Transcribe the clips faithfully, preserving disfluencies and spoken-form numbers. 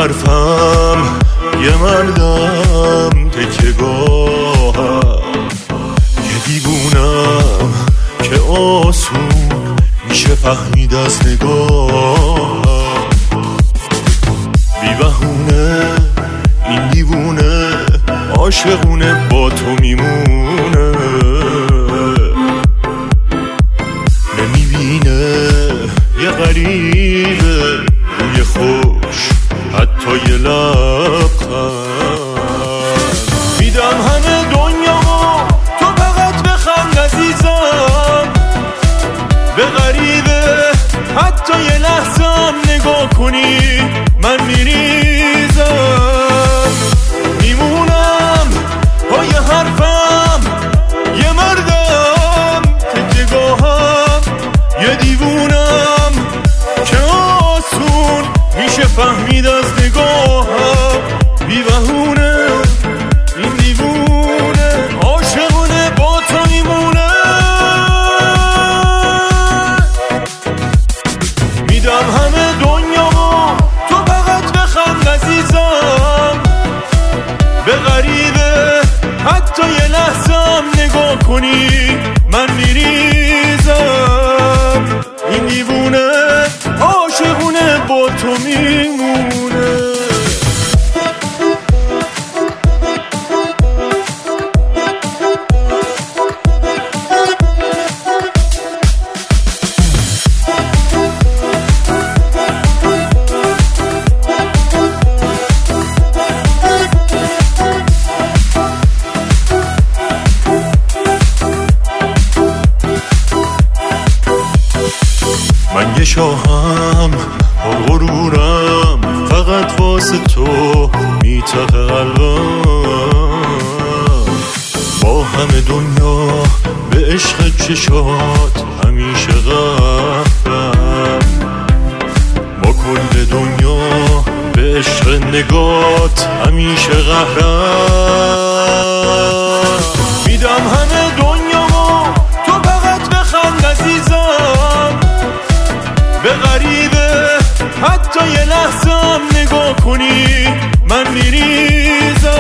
حرفم یه مردم تکیه‌گاهم، یه دیوونم که آسون میشه فهمید از نگاهم. بی بهونه این دیوونه عاشقونه با تو میمونه، نمیبینه یه غریبه روی خوش حتی یه لبخند. میدم همه دنیامو تو فقط بخند عزیزم، به غریبه حتی یه لحظم نگاه کنی من میریزم. میمونم پای حرفم یه مردم تکیه‌گاهم، یه دیوونم که آسون میشه فهمید از نگاهم. بی بهونه این دیوونه عاشقونه با تو میمونه. میدم همه دنیامو تو فقط بخند عزیزم، به غریبه حتی یه لحظم نگاه کنی من میریزم. این دیوونه عاشقونه با تو میمونه. من یه شاهم غرورم فقط واسه تو میتقه قلبم، با همه دنیا به عشق چشات همیشه غرقم، با کل دنیا به عشق نگات همیشه قهرم. میدم همه دنیامو تو فقط بخند عزیزم، به غریبه حتی یه لحظم نگاه کنی من میریزم.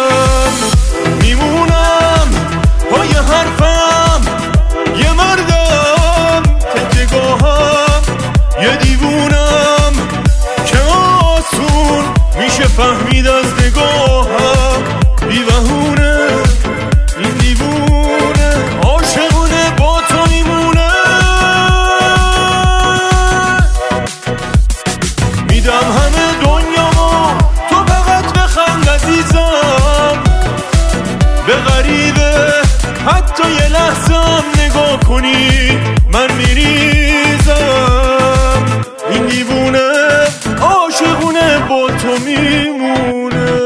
میمونم پای حرفم یه مردم تکیه‌گاهم، یه دیوونم که آسون میشه فهمید از نگاهم. بی بهونه این دیوونه عاشقونه با تو میمونه. میدم همه دنیامو تو فقط بخند عزیزم، به غریبه حتی یه لحظم نگاه کنی من میریزم. این دیوونه عاشقونه با تو میمونه.